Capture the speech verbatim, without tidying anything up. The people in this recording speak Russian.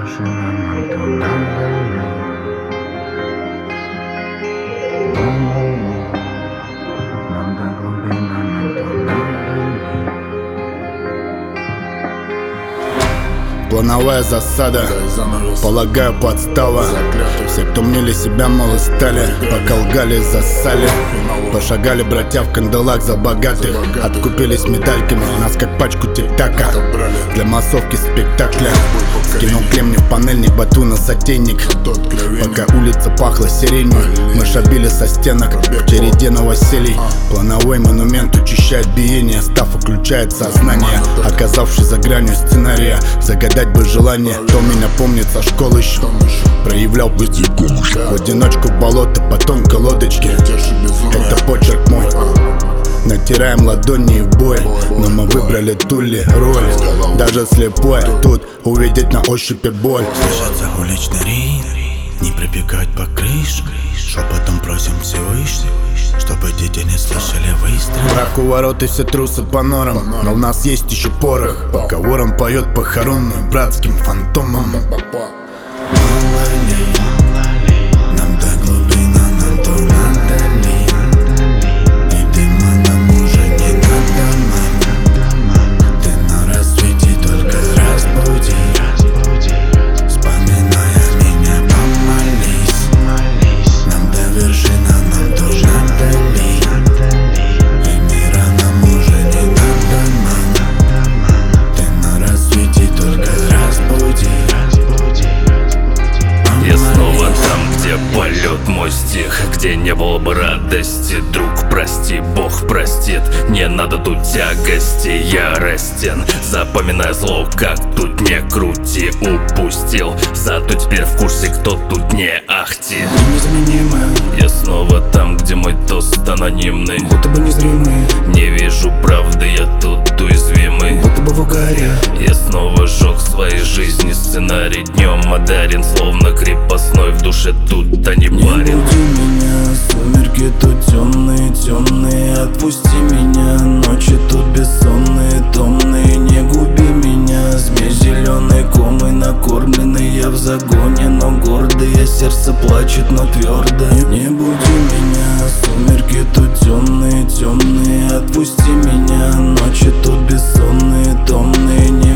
вершина нам туннеля. Нам до глубина, нам туннеля. Плановая засада, полагаю, подстава. Все, кто мнили себя, мало стали, пока лгали, засали. Пошагали братья в кандалах за богатых, откупились медальками, нас как пачку тик-така для массовки спектакля. Скинул кремни в панельник, бату на сотейник. Пока улица пахла сиренью, мы шабили со стенок в череде новоселий. Плановой монумент учащает биение, став включает сознание. Оказавшись за гранью сценария, загадать бы желание. Кто меня помнит со школы еще проявлял бытийком в одиночку болото по тонкой лодочке. Это почерк мой. Натираем ладони в бой, но мы выбрали ту ли роль. Даже слепой тут увидеть на ощупь боль. Слышится уличный ритм, не прибегать по крыше. Шепотом просим Всевышний, чтобы дети не слышали выстрел. Враг у ворот и все трусы по норам, но у нас есть еще порох. Пока ворон поет похоронную братским фантомом. Нам до глубина, нам то надо ли. И дыма нам уже не надо, мама. Ты на рассвете только разбуди. Вспоминая меня, помолись. Нам до вершина, нам то надо ли. И мира нам уже не надо, мама. Ты на рассвете только разбуди. Я снова там, где полет мой стих, где не было бы радости. Друг, прости, Бог простит, не надо тут тягости. Я растен, запоминай зло, как тут не крути. Упустил, зато теперь в курсе, кто тут не ахти. Незаменимый, Я снова там, где мой тост анонимный. будто бы незримый, Не вижу правды, я тут уязвимый. будто бы в угаре. Я снова сжег своей жизни сценарий. Днем одарен, словно крепостной, в душе тут а не Не парень. буди меня, сумерки тут темные, темные. Отпусти меня, ночи тут бессонные, томные. Не губи меня, змей зеленый, комой накормленный. Я в загоне, но гордое сердце плачет, но твердо. Не буди меня, сумерки тут темные, темные. Отпусти меня, ночи тут бессонные, томные. Не